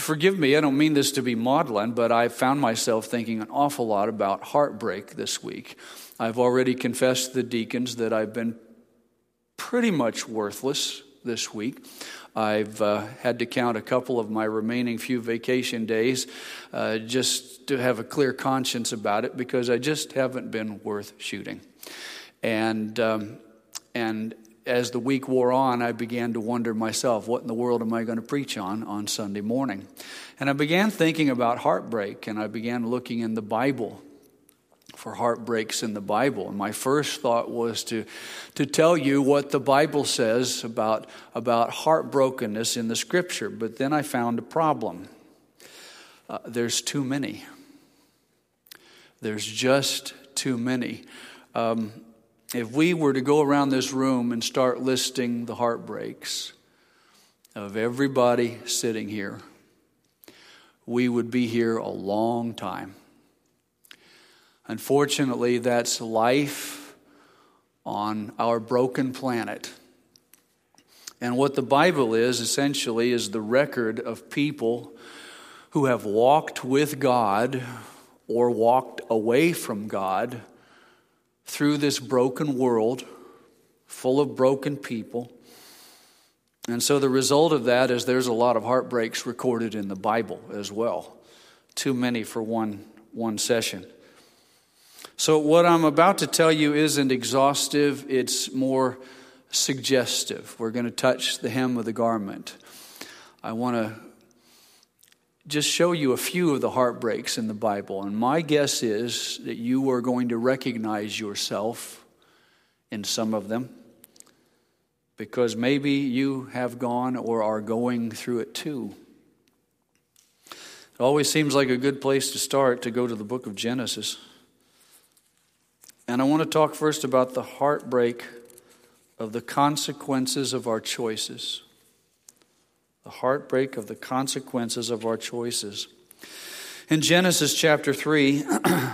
Forgive me, I don't mean this to be maudlin, but I found myself thinking an awful lot about heartbreak this week. I've already confessed to the deacons that I've been pretty much worthless this week. I've had to count a couple of my remaining few vacation days just to have a clear conscience about it, because I just haven't been worth shooting. And as the week wore on, I began to wonder myself, what in the world am I going to preach on Sunday morning? And I began thinking about heartbreak, and I began looking in the Bible for heartbreaks in the Bible. And my first thought was to tell you what the Bible says about heartbrokenness in the Scripture. But then I found a problem. There's too many. There's just too many. If we were to go around this room and start listing the heartbreaks of everybody sitting here, we would be here a long time. Unfortunately, that's life on our broken planet. And what the Bible is, essentially, is the record of people who have walked with God or walked away from God through this broken world, full of broken people. And so the result of that is there's a lot of heartbreaks recorded in the Bible as well. Too many for one session. So what I'm about to tell you isn't exhaustive, it's more suggestive. We're going to touch the hem of the garment. I want to just show you a few of the heartbreaks in the Bible. And my guess is that you are going to recognize yourself in some of them, because maybe you have gone or are going through it too. It always seems like a good place to start to go to the book of Genesis. And I want to talk first about the heartbreak of the consequences of our choices. The heartbreak of the consequences of our choices. In Genesis chapter 3,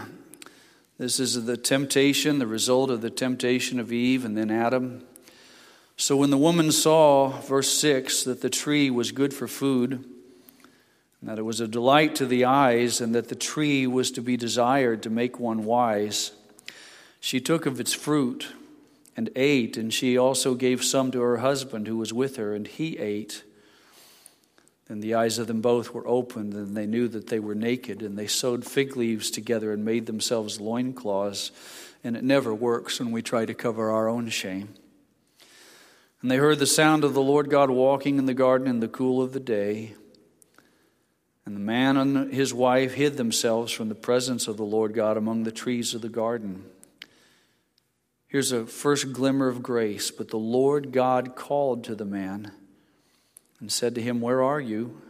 this is the temptation, the result of the temptation of Eve and then Adam. So when the woman saw, verse 6, that the tree was good for food, and that it was a delight to the eyes, and that the tree was to be desired to make one wise, she took of its fruit and ate, and she also gave some to her husband who was with her, and he ate. And the eyes of them both were opened, and they knew that they were naked, and they sewed fig leaves together and made themselves loincloths. And it never works when we try to cover our own shame. And they heard the sound of the Lord God walking in the garden in the cool of the day. And the man and his wife hid themselves from the presence of the Lord God among the trees of the garden. Here's a first glimmer of grace. But the Lord God called to the man and said to him, "Where are you?"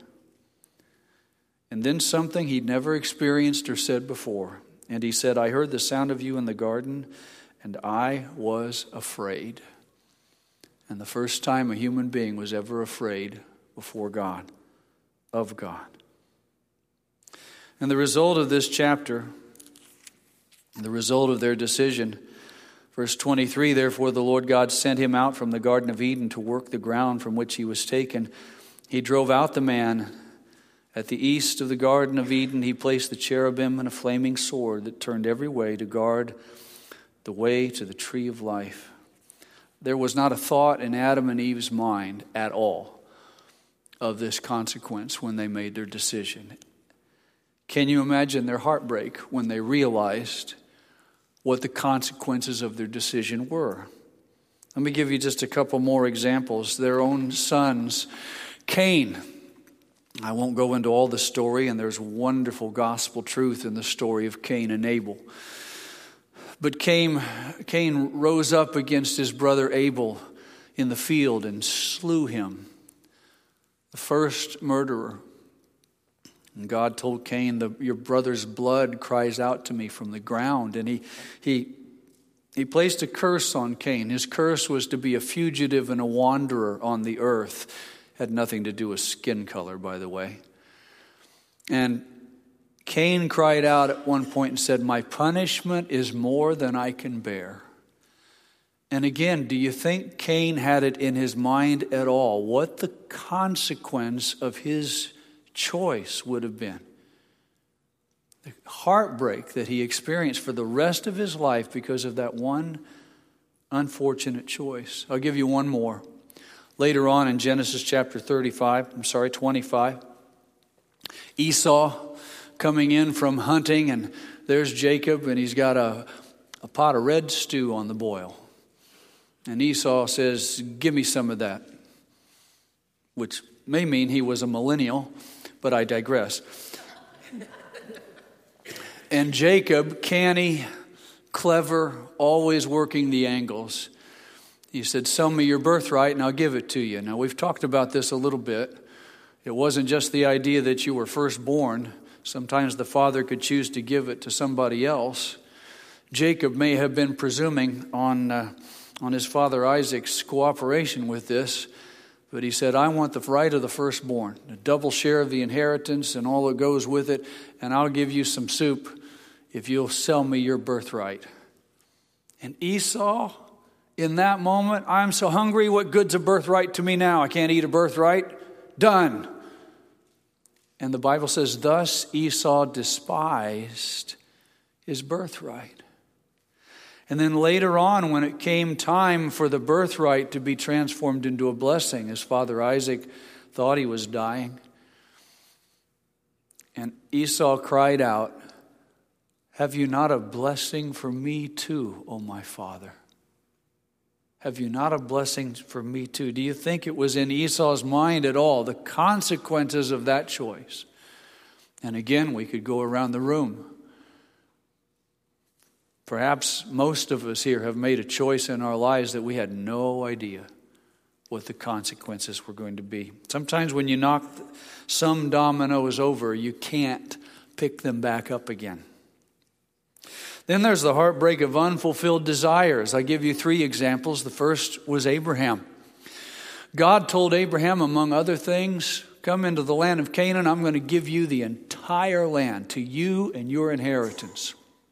And then something he'd never experienced or said before. And he said, "I heard the sound of you in the garden, and I was afraid." And the first time a human being was ever afraid before God, of God. And the result of this chapter, the result of their decision, verse 23, therefore the Lord God sent him out from the Garden of Eden to work the ground from which he was taken. He drove out the man. At the east of the Garden of Eden, he placed the cherubim and a flaming sword that turned every way to guard the way to the tree of life. There was not a thought in Adam and Eve's mind at all of this consequence when they made their decision. Can you imagine their heartbreak when they realized what the consequences of their decision were? Let me give you just a couple more examples. Their own sons, Cain. I won't go into all the story, and there's wonderful gospel truth in the story of Cain and Abel. But Cain rose up against his brother Abel in the field and slew him, the first murderer. And God told Cain, your brother's blood cries out to me from the ground. And he placed a curse on Cain. His curse was to be a fugitive and a wanderer on the earth. Had nothing to do with skin color, by the way. And Cain cried out at one point and said, "My punishment is more than I can bear." And again, do you think Cain had it in his mind at all what the consequence of his choice would have been. The heartbreak that he experienced for the rest of his life because of that one unfortunate choice. I'll give you one more. Later on in Genesis chapter 25, Esau coming in from hunting, and there's Jacob, and he's got a pot of red stew on the boil. And Esau says, give me some of that, which may mean he was a millennial, but I digress. And Jacob, canny, clever, always working the angles, he said, sell me your birthright and I'll give it to you. Now, we've talked about this a little bit. It wasn't just the idea that you were firstborn. Sometimes the father could choose to give it to somebody else. Jacob may have been presuming on his father Isaac's cooperation with this, but he said, I want the right of the firstborn, a double share of the inheritance and all that goes with it, and I'll give you some soup if you'll sell me your birthright. And Esau, in that moment, I'm so hungry, what good's a birthright to me now? I can't eat a birthright. Done. And the Bible says, thus Esau despised his birthright. And then later on, when it came time for the birthright to be transformed into a blessing, his father Isaac thought he was dying. And Esau cried out, have you not a blessing for me too, O my father? Have you not a blessing for me too? Do you think it was in Esau's mind at all, the consequences of that choice? And again, we could go around the room. Perhaps most of us here have made a choice in our lives that we had no idea what the consequences were going to be. Sometimes when you knock some dominoes over, you can't pick them back up again. Then there's the heartbreak of unfulfilled desires. I give you 3 examples. The first was Abraham. God told Abraham, among other things, come into the land of Canaan. I'm going to give you the entire land, to you and your inheritance.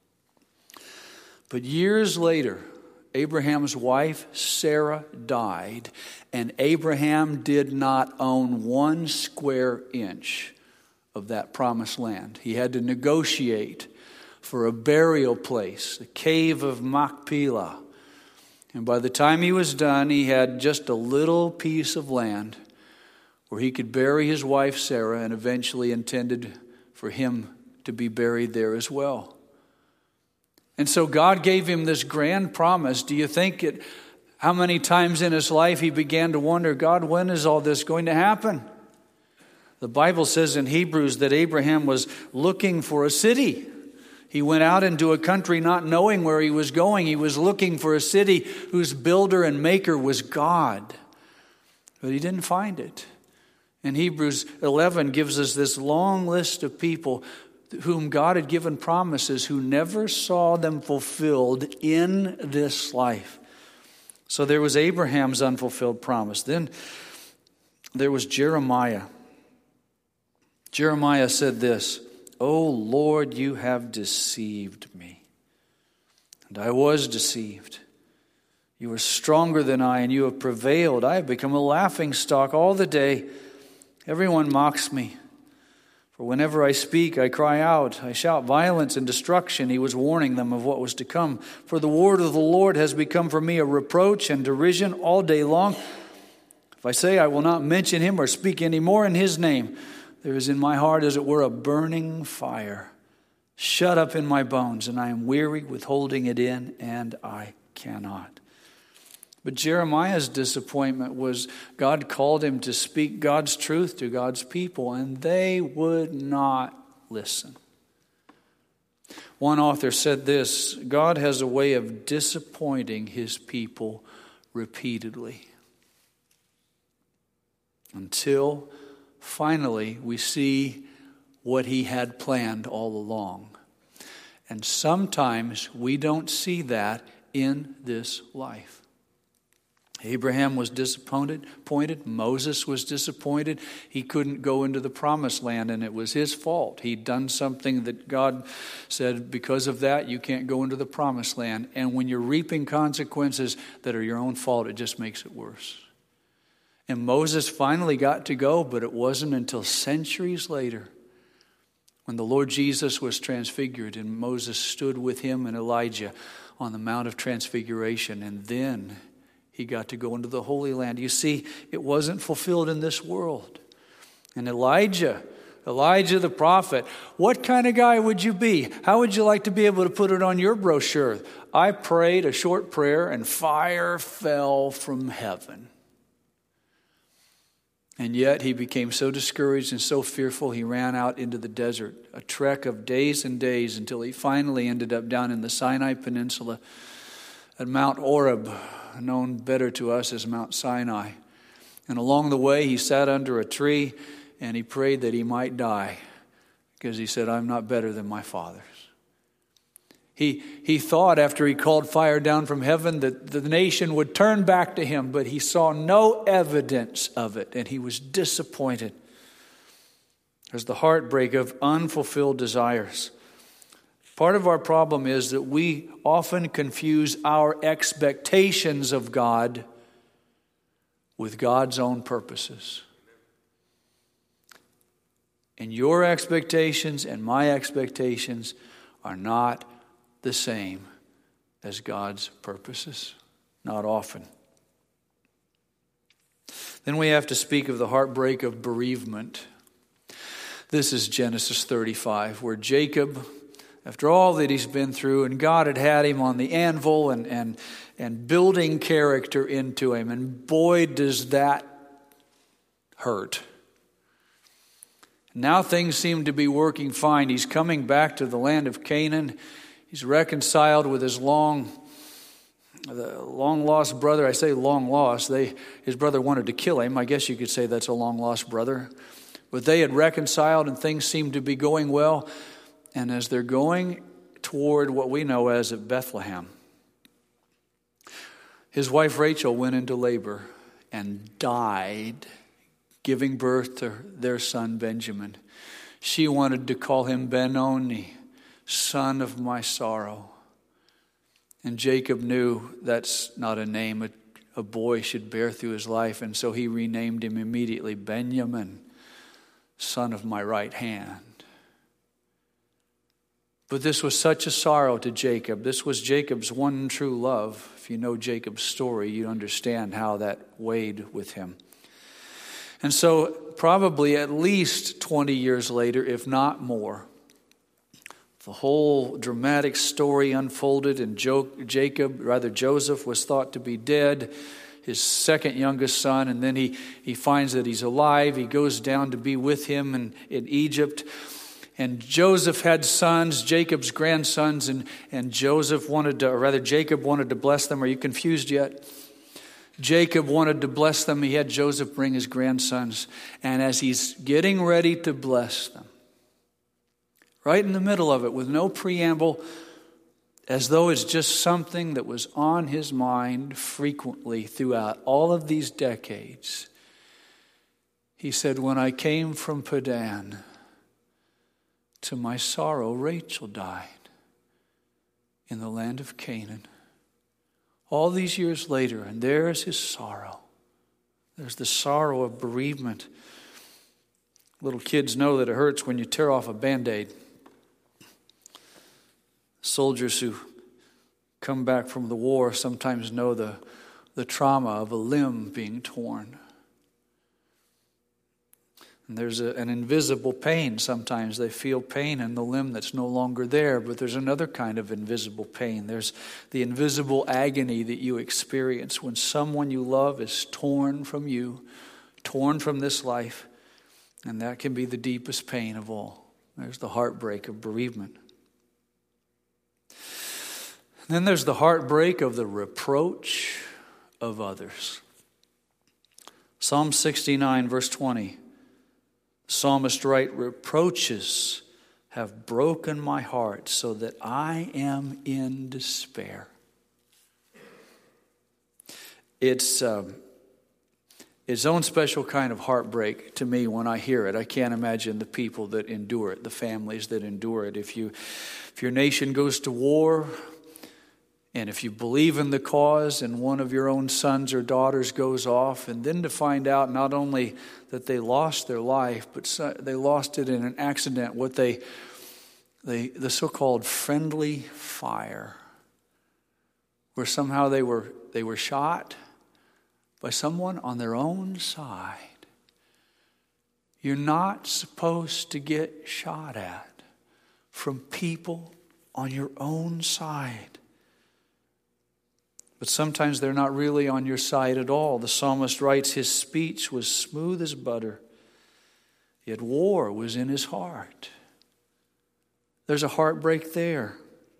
But years later, Abraham's wife, Sarah, died, and Abraham did not own 1 square inch of that promised land. He had to negotiate for a burial place, the cave of Machpelah. And by the time he was done, he had just a little piece of land where he could bury his wife Sarah, and eventually intended for him to be buried there as well. And so God gave him this grand promise. Do you think how many times in his life he began to wonder, God, when is all this going to happen? The Bible says in Hebrews that Abraham was looking for a city. He went out into a country not knowing where he was going. He was looking for a city whose builder and maker was God. But he didn't find it. And Hebrews 11 gives us this long list of people whom God had given promises who never saw them fulfilled in this life. So there was Abraham's unfulfilled promise. Then there was Jeremiah. Jeremiah said this, O Lord, you have deceived me, and I was deceived. You are stronger than I, and you have prevailed. I have become a laughingstock all the day. Everyone mocks me. For whenever I speak, I cry out. I shout violence and destruction. He was warning them of what was to come. For the word of the Lord has become for me a reproach and derision all day long. If I say I will not mention him or speak any more in his name, there is in my heart, as it were, a burning fire shut up in my bones, and I am weary with holding it in, and I cannot. But Jeremiah's disappointment was God called him to speak God's truth to God's people, and they would not listen. One author said this, God has a way of disappointing his people repeatedly until finally we see what he had planned all along. And sometimes we don't see that in this life. Abraham was disappointed. Moses was disappointed. He couldn't go into the promised land, and it was his fault. He'd done something that God said, because of that, you can't go into the promised land. And when you're reaping consequences that are your own fault, it just makes it worse. And Moses finally got to go, but it wasn't until centuries later when the Lord Jesus was transfigured and Moses stood with him and Elijah on the Mount of Transfiguration, and then he got to go into the Holy Land. You see, it wasn't fulfilled in this world. And Elijah the prophet, what kind of guy would you be? How would you like to be able to put it on your brochure? I prayed a short prayer and fire fell from heaven. And yet he became so discouraged and so fearful, he ran out into the desert, a trek of days and days until he finally ended up down in the Sinai Peninsula at Mount Oreb, known better to us as Mount Sinai. And along the way, he sat under a tree and he prayed that he might die because he said, I'm not better than my fathers. He thought after he called fire down from heaven that the nation would turn back to him, but he saw no evidence of it, and he was disappointed. There's the heartbreak of unfulfilled desires. Part of our problem is that we often confuse our expectations of God with God's own purposes. And your expectations and my expectations are not the same as God's purposes. Not often. Then we have to speak of the heartbreak of bereavement. This is Genesis 35, where Jacob, after all that he's been through, and God had him on the anvil and building character into him, and boy, does that hurt. Now things seem to be working fine. He's coming back to the land of Canaan. He's reconciled with his long lost brother. I say long lost. His brother wanted to kill him. I guess you could say that's a long lost brother. But they had reconciled and things seemed to be going well. And as they're going toward what we know as Bethlehem, his wife Rachel went into labor and died, giving birth to their son Benjamin. She wanted to call him Benoni, son of my sorrow. And Jacob knew that's not a name a boy should bear through his life, and so he renamed him immediately Benjamin, son of my right hand. But this was such a sorrow to Jacob. This was Jacob's one true love. If you know Jacob's story, you understand how that weighed with him. And so probably at least 20 years later, if not more, the whole dramatic story unfolded, and Joseph was thought to be dead, his second youngest son, and then he finds that he's alive. He goes down to be with him in Egypt. And Joseph had sons, Jacob's grandsons, and Jacob wanted to bless them. Are you confused yet? Jacob wanted to bless them. He had Joseph bring his grandsons. And as he's getting ready to bless them, right in the middle of it, with no preamble, as though it's just something that was on his mind frequently throughout all of these decades, he said, when I came from Padan, to my sorrow, Rachel died in the land of Canaan. All these years later, and there's his sorrow. There's the sorrow of bereavement. Little kids know that it hurts when you tear off a Band-Aid. Soldiers who come back from the war sometimes know the trauma of a limb being torn. And there's an invisible pain sometimes. They feel pain in the limb that's no longer there, but there's another kind of invisible pain. There's the invisible agony that you experience when someone you love is torn from you, torn from this life, and that can be the deepest pain of all. There's the heartbreak of bereavement. And then there's the heartbreak of the reproach of others. Psalm 69, verse 20. The psalmist writes, reproaches have broken my heart so that I am in despair. It's its own special kind of heartbreak to me when I hear it. I can't imagine the people that endure it, the families that endure it. If your nation goes to war And if you believe in the cause and one of your own sons or daughters goes off, and then to find out not only that they lost their life, but they lost it in an accident, the so-called friendly fire, where somehow they were shot by someone on their own side. You're not supposed to get shot at from people on your own side. But sometimes they're not really on your side at all. The psalmist writes, his speech was smooth as butter, yet war was in his heart. There's a heartbreak there.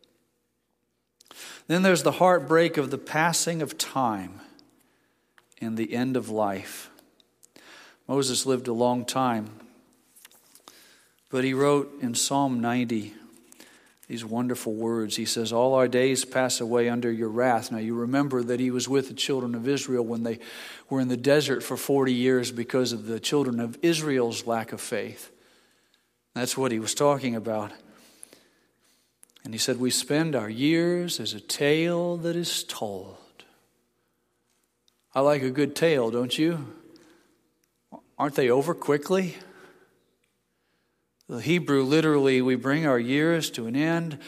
Then there's the heartbreak of the passing of time and the end of life. Moses lived a long time, but he wrote in Psalm 90 these wonderful words. He says, all our days pass away under your wrath. Now you remember that he was with the children of Israel when they were in the desert for 40 years because of the children of Israel's lack of faith. That's what he was talking about. And he said, we spend our years as a tale that is told. I like a good tale, don't you? Aren't they over quickly? The Hebrew, literally, we bring our years to an end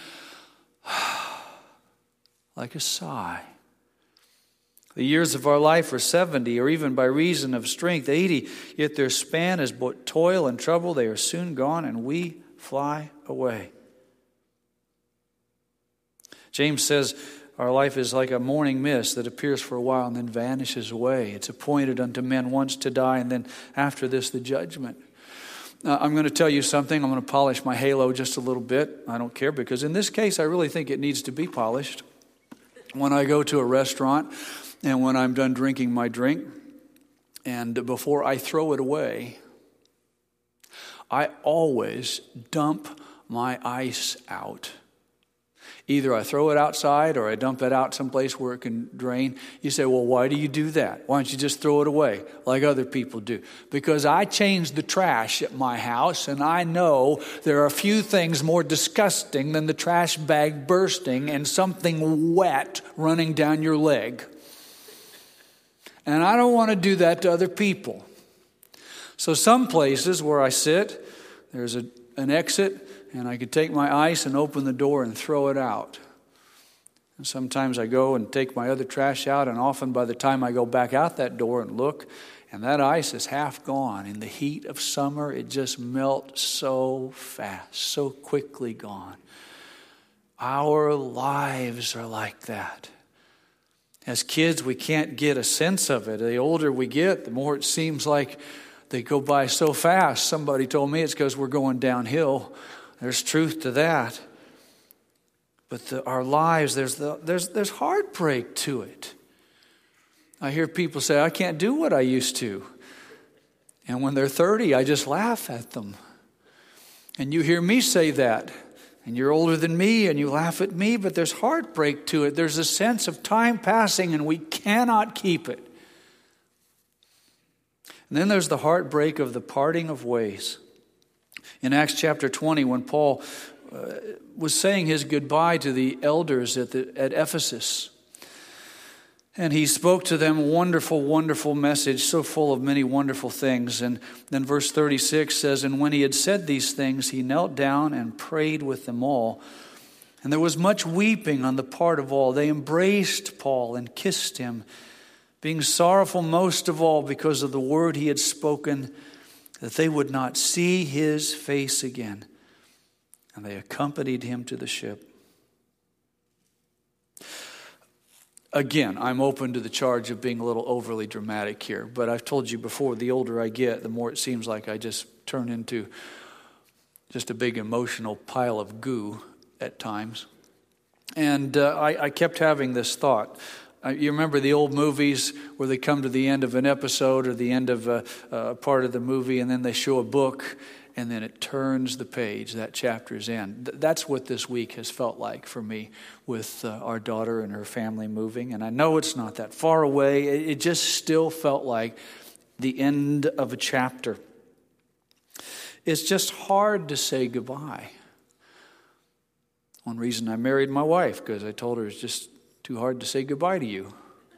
like a sigh. The years of our life are 70, or even by reason of strength, 80. Yet their span is but toil and trouble. They are soon gone, and we fly away. James says, our life is like a morning mist that appears for a while and then vanishes away. It's appointed unto men once to die, and then after this, the judgment. I'm going to tell you something. I'm going to polish my halo just a little bit. I don't care, because in this case, I really think it needs to be polished. When I go to a restaurant and when I'm done drinking my drink, and before I throw it away, I always dump my ice out. Either I throw it outside or I dump it out someplace where it can drain. You say, well, why do you do that? Why don't you just throw it away like other people do? Because I change the trash at my house, and I know there are a few things more disgusting than the trash bag bursting and something wet running down your leg. And I don't want to do that to other people. So some places where I sit, there's an exit, and I could take my ice and open the door and throw it out. And sometimes I go and take my other trash out, and often by the time I go back out that door and look, and that ice is half gone. In the heat of summer, it just melts so fast, so quickly gone. Our lives are like that. As kids, we can't get a sense of it. The older we get, the more it seems like they go by so fast. Somebody told me it's because we're going downhill. There's truth to that. But our lives, there's heartbreak to it. I hear people say, I can't do what I used to. And when they're 30, I just laugh at them. And you hear me say that. And you're older than me and you laugh at me, but there's heartbreak to it. There's a sense of time passing and we cannot keep it. And then there's the heartbreak of the parting of ways. In Acts chapter 20, when Paul was saying his goodbye to the elders at Ephesus, and he spoke to them a wonderful, wonderful message, so full of many wonderful things. And then verse 36 says, and when he had said these things, he knelt down and prayed with them all. And there was much weeping on the part of all. They embraced Paul and kissed him, being sorrowful most of all because of the word he had spoken, that they would not see his face again. And they accompanied him to the ship. Again, I'm open to the charge of being a little overly dramatic here. But I've told you before, the older I get, the more it seems like I just turn into just a big emotional pile of goo at times. And I kept having this thought. You remember the old movies where they come to the end of an episode or the end of a part of the movie, and then they show a book, and then it turns the page, that chapter's end. That's what this week has felt like for me with our daughter and her family moving. And I know it's not that far away. It just still felt like the end of a chapter. It's just hard to say goodbye. One reason I married my wife, because I told her it's just too hard to say goodbye to you.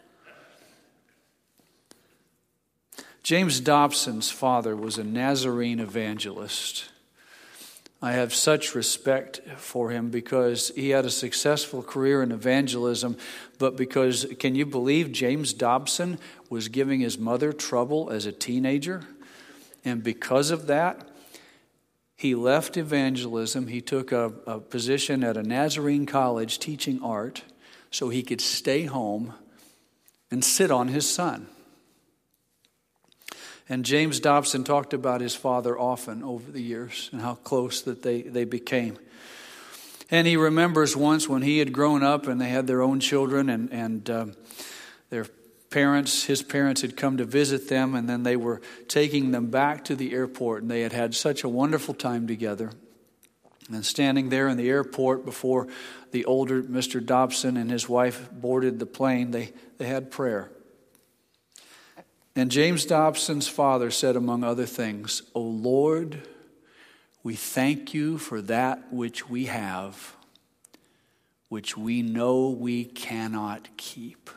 James Dobson's father was a Nazarene evangelist. I have such respect for him because he had a successful career in evangelism, but because, can you believe James Dobson was giving his mother trouble as a teenager? And because of that, he left evangelism. He took a position at a Nazarene college teaching art so he could stay home and sit on his son. And James Dobson talked about his father often over the years and how close that they became. And he remembers once when he had grown up and they had their own children and their parents, his parents had come to visit them, and then they were taking them back to the airport, and they had had such a wonderful time together. And standing there in the airport before the older Mr. Dobson and his wife boarded the plane, they had prayer. And James Dobson's father said, among other things, "O Lord, we thank you for that which we have, which we know we cannot keep."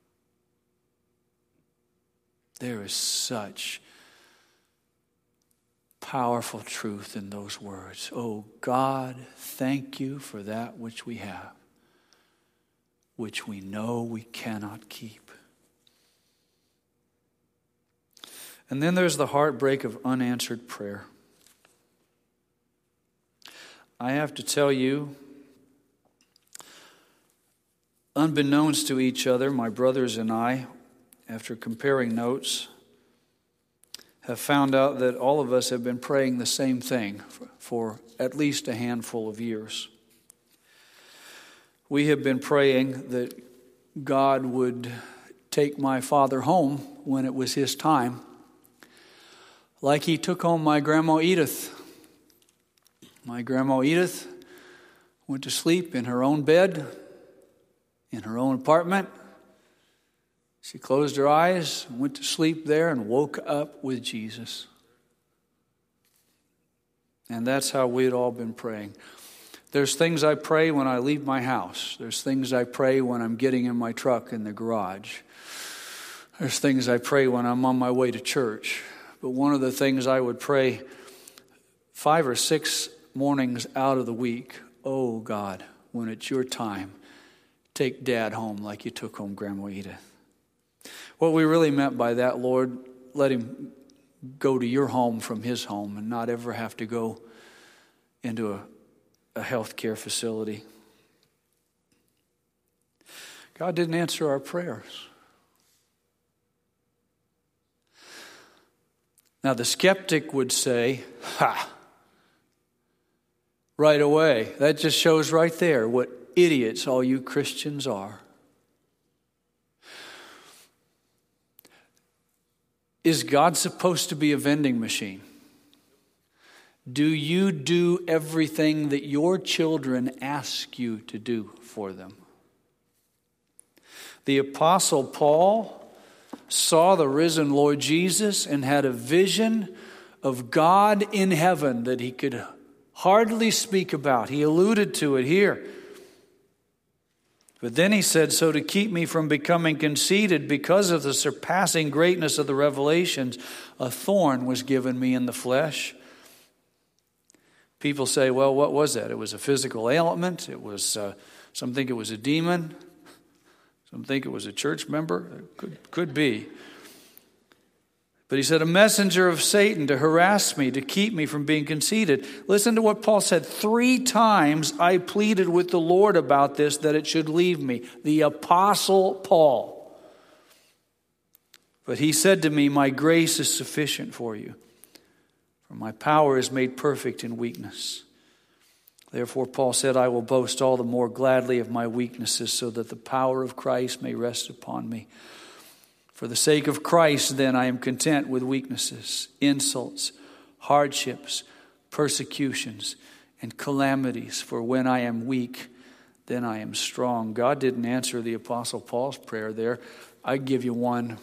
There is such powerful truth in those words. Oh God, thank you for that which we have, which we know we cannot keep. And then there's the heartbreak of unanswered prayer. I have to tell you, unbeknownst to each other, my brothers and I, after comparing notes, have found out that all of us have been praying the same thing for at least a handful of years. We have been praying that God would take my father home when it was his time, like he took home my Grandma Edith. My Grandma Edith went to sleep in her own bed, in her own apartment. She closed her eyes, went to sleep there, and woke up with Jesus. And that's how we had all been praying. There's things I pray when I leave my house. There's things I pray when I'm getting in my truck in the garage. There's things I pray when I'm on my way to church. But one of the things I would pray 5 or 6 mornings out of the week, oh God, when it's your time, take Dad home like you took home Grandma Edith. What we really meant by that, Lord, let him go to your home from his home and not ever have to go into a health care facility. God didn't answer our prayers. Now the skeptic would say, right away, that just shows right there what idiots all you Christians are. Is God supposed to be a vending machine? Do you do everything that your children ask you to do for them? The Apostle Paul saw the risen Lord Jesus and had a vision of God in heaven that he could hardly speak about. He alluded to it here. But then he said, so to keep me from becoming conceited because of the surpassing greatness of the revelations, a thorn was given me in the flesh. People say, well, what was that? It was a physical ailment. It was, some think it was a demon. Some think it was a church member. It could be. But he said, a messenger of Satan to harass me, to keep me from being conceited. Listen to what Paul said. 3 times I pleaded with the Lord about this, that it should leave me. The Apostle Paul. But he said to me, my grace is sufficient for you, for my power is made perfect in weakness. Therefore, Paul said, I will boast all the more gladly of my weaknesses, so that the power of Christ may rest upon me. For the sake of Christ, then, I am content with weaknesses, insults, hardships, persecutions, and calamities. For when I am weak, then I am strong. God didn't answer the Apostle Paul's prayer there. I give you one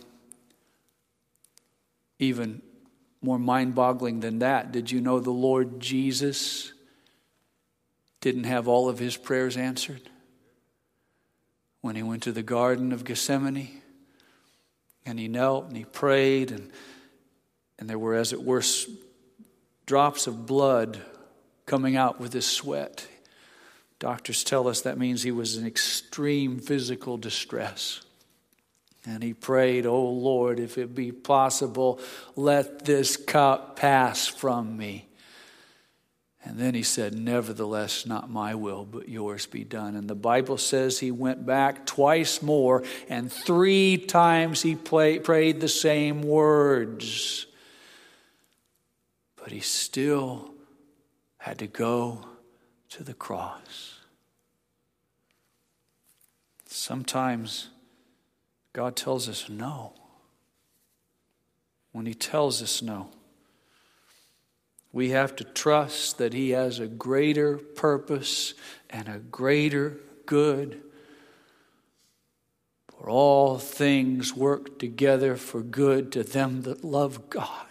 even more mind-boggling than that. Did you know the Lord Jesus didn't have all of his prayers answered? when he went to the Garden of Gethsemane and he knelt and he prayed and there were, as it were, drops of blood coming out with his sweat. Doctors tell us that means he was in extreme physical distress. And he prayed, "Oh Lord, if it be possible, let this cup pass from me." And then he said, "Nevertheless, not my will, but yours be done." And the Bible says he went back twice more, and 3 times he prayed the same words. But he still had to go to the cross. Sometimes God tells us no. When he tells us no, we have to trust that he has a greater purpose and a greater good. For all things work together for good to them that love God,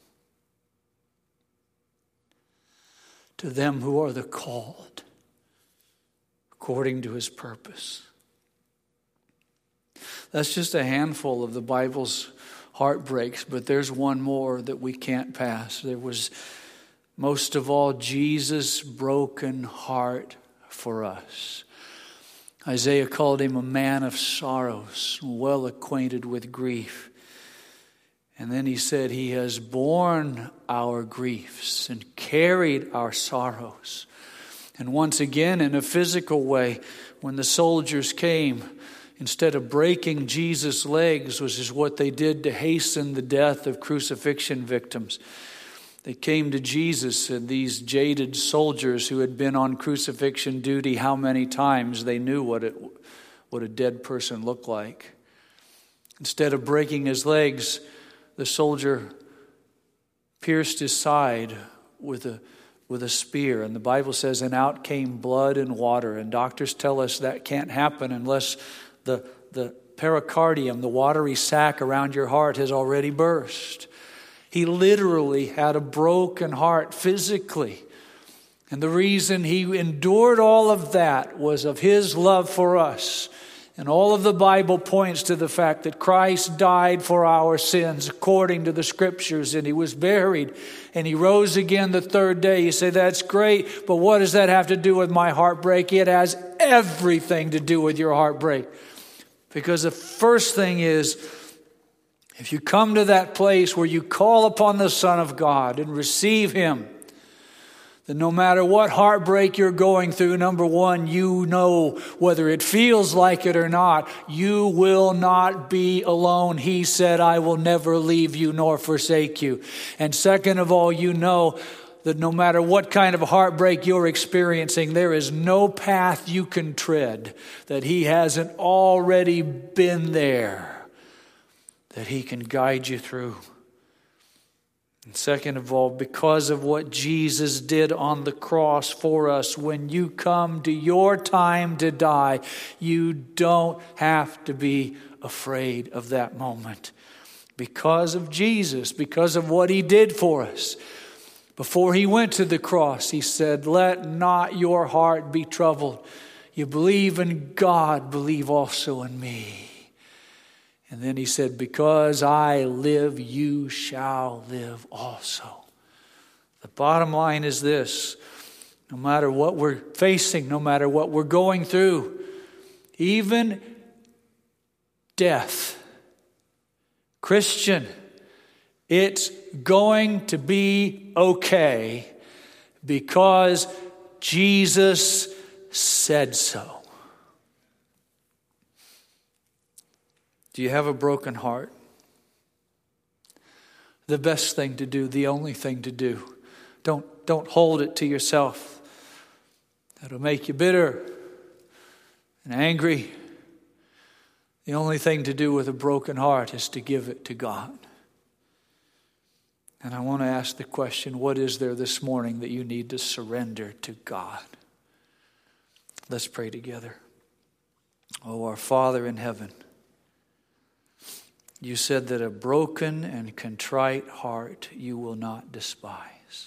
to them who are the called according to his purpose. That's just a handful of the Bible's heartbreaks, but there's one more that we can't pass. There was, most of all, Jesus' broken heart for us. Isaiah called him a man of sorrows, well acquainted with grief. And then he said, he has borne our griefs and carried our sorrows. And once again, in a physical way, when the soldiers came, instead of breaking Jesus' legs, which is what they did to hasten the death of crucifixion victims, they came to Jesus, and these jaded soldiers who had been on crucifixion duty how many times, they knew what a dead person looked like. Instead of breaking his legs, the soldier pierced his side with a spear. And the Bible says, and out came blood and water. And doctors tell us that can't happen unless the pericardium, the watery sac around your heart, has already burst. He literally had a broken heart physically. And the reason he endured all of that was of his love for us. And all of the Bible points to the fact that Christ died for our sins according to the Scriptures, and he was buried, and he rose again the 3rd day. You say, that's great, but what does that have to do with my heartbreak? It has everything to do with your heartbreak. Because the first thing is, if you come to that place where you call upon the Son of God and receive him, then no matter what heartbreak you're going through, number one, you know whether it feels like it or not, you will not be alone. He said, I will never leave you nor forsake you. And second of all, you know that no matter what kind of heartbreak you're experiencing, there is no path you can tread that he hasn't already been there, that he can guide you through. And second of all, because of what Jesus did on the cross for us, when you come to your time to die, you don't have to be afraid of that moment. Because of Jesus, because of what he did for us. Before he went to the cross, he said, let not your heart be troubled. You believe in God, believe also in me. And then he said, because I live, you shall live also. The bottom line is this: no matter what we're facing, no matter what we're going through, even death, Christian, it's going to be okay because Jesus said so. Do you have a broken heart? The best thing to do, the only thing to do, don't hold it to yourself. That'll make you bitter and angry. The only thing to do with a broken heart is to give it to God. And I want to ask the question, what is there this morning that you need to surrender to God? Let's pray together. Oh, our Father in heaven, you said that a broken and contrite heart you will not despise.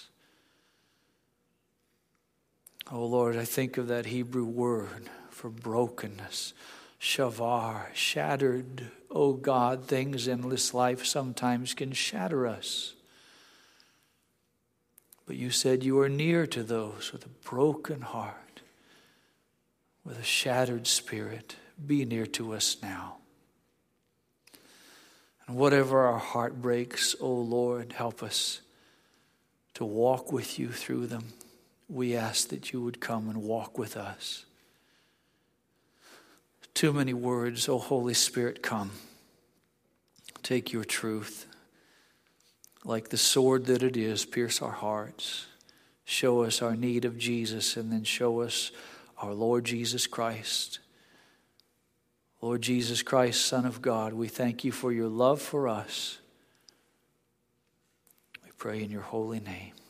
Oh Lord, I think of that Hebrew word for brokenness, shavar, shattered. Oh God, things in this life sometimes can shatter us. But you said you are near to those with a broken heart, with a shattered spirit. Be near to us now. And whatever our heart breaks, oh Lord, help us to walk with you through them. We ask that you would come and walk with us. Too many words, oh Holy Spirit, come. Take your truth. Like the sword that it is, pierce our hearts. Show us our need of Jesus, and then show us our Lord Jesus Christ. Lord Jesus Christ, Son of God, we thank you for your love for us. We pray in your holy name.